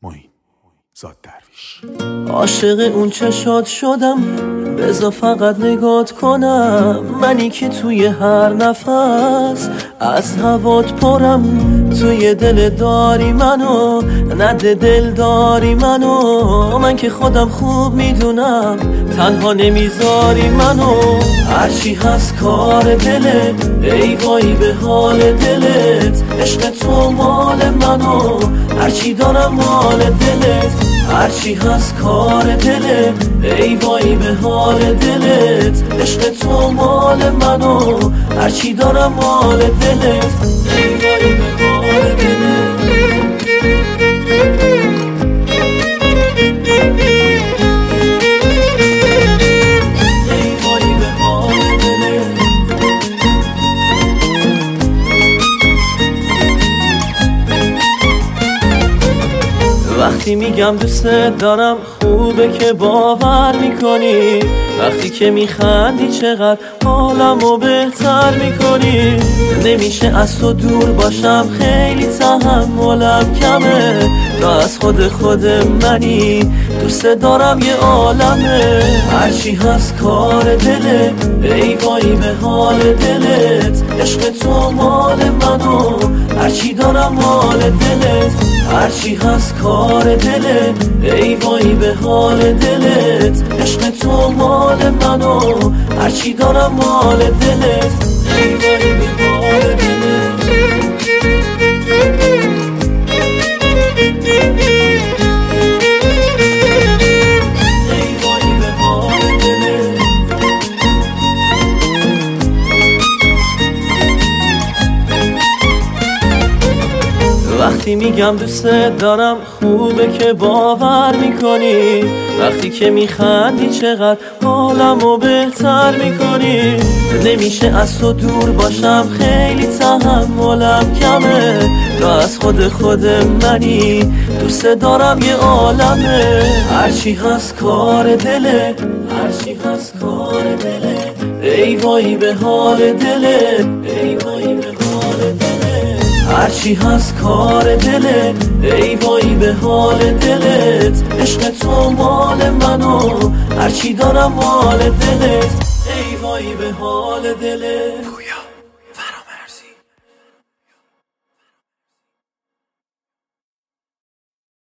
معین زاد درویش. عاشق اون چشات شدم، بذار فقط نگات کنم. منی که توی هر نفس از هوات پرم. توی دل داری منو، نده دل داری منو. من که خودم خوب میدونم تنها نمیذاری منو. هرچی هست کار دلت، ای وای به حال دلت. عشق تو مال منو، هرچی دارم مال دلت. هرچی هست کار دلت، ای وای به حال دلت. عشق تو مال منو، هرچی دارم مال دلت. ای وای به حال دلت. وقتی میگم دوست دارم خوبه که باور میکنی. وقتی که میخندی چقدر حالمو بهتر میکنی. نمیشه از تو دور باشم، خیلی تحملم کمه. تو از خود منی، دوست دارم یه عالمه. هرچی هست کار دلت، ای وای به حال دلت. عشق تو مال منو، هرچی دارم مال دلت. هرچی هست کار دلت، ای وای به حال دلت. عشق تو مال منو، هرچی دارم مال دلت. ای وای به حال دلت. وقتی میگم دوست دارم خوبه که باور میکنی. وقتی که میخندی چقدر حالمو بهتر میکنی. نمیشه از تو دور باشم، خیلی تحملم کمه. تو از خود منی، دوست دارم یه عالمه. هرچی هست کار دلت، هرچی هست کار دلت. ای وای به حال دلت، ای وای به حال دلت. هرچی هست کار دلت، ای وای به حال دلت. عشق تو مال منو، هرچی دارم مال دلت. ای وای به حال دلت.